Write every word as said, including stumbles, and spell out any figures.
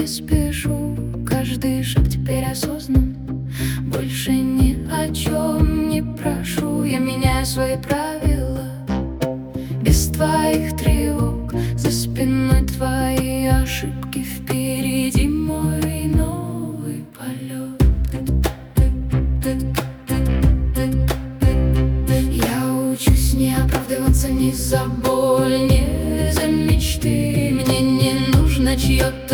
не спешу, каждый шаг теперь осознан. Больше ни о чем не прошу, я меняю свои правила. Без твоих тревог, за спиной твои ошибки, впереди мой новый полет. Я учусь не оправдываться ни за боль, ни за мечты. Мне не нужно чье-то